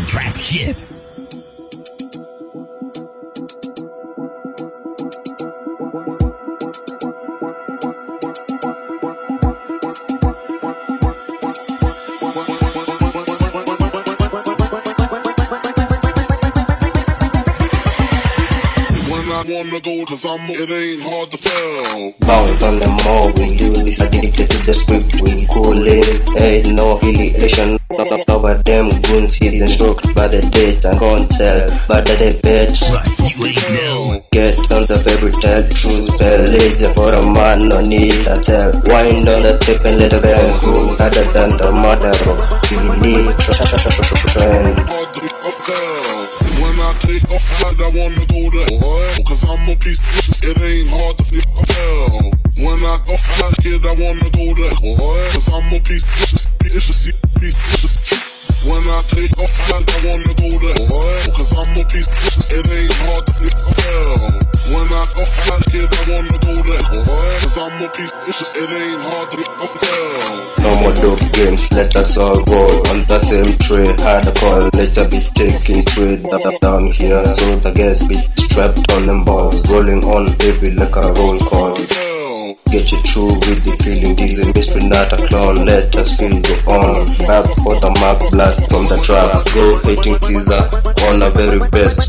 trap shit. I wanna go cause it ain't hard to tell. Bounce on the mall, we do this addicted to the script, we cool it, ain't no affiliation. Over them goons hidden stroked by the dates and can't tell, but the beds. Right, you ain't know. Get on the favorite tell, true spell, lazy for a man, no need to tell. Wind on the tip and let the bang go, other than the mother of need friend. Hard to tell. When I take off flight, I wanna go there. Cause I'm a piece of shit, it ain't hard to tell. When I go flight, kid, I wanna go there. Cause I'm a piece of shit, when I take off flight, I wanna go there. Cause I'm a piece of shit, it ain't hard to tell. When I go flight, kid, I wanna go there. Cause I'm a piece of shit, it ain't hard to tell. No more dope games, let us all go on the same trade. Hard call, let us be taking straight down here. So the guys be strapped on them balls, rolling on heavy like a roll call. Get you through with the feeling, this is mystery, not a clown. Let us feel go on. Back for the mark blast from the trap. Go hating Caesar on the very best.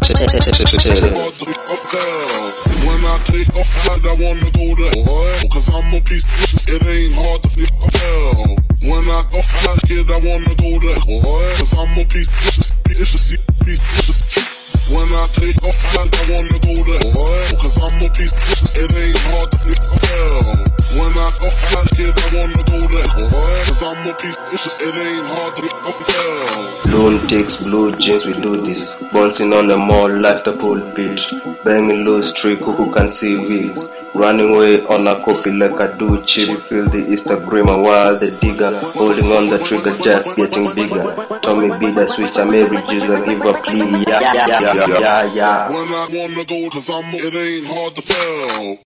When I take off flight, I wanna go there. Cause I'm a piece of shit, it ain't hard to tell. When I go flight, kid, I wanna go there. Cause I'm a piece of shit. When I take off flight, I wanna go there. Cause I'm a piece of shit, it ain't hard to tell. When I go flight, kid, I wanna go there. Cause I'm a piece of shit, it ain't hard to tell. Lunatics, blue jeans, we do this. Bouncing on the mall, life the pulpit. Banging loose trick, who can see wigs. Running away on a copy like a do chip. Feel the Instagram while the digger. Holding on the trigger, just getting bigger. Tommy be the switch, I may reduce and give a plea. Yeah. When I wanna go, cause it ain't hard to tell.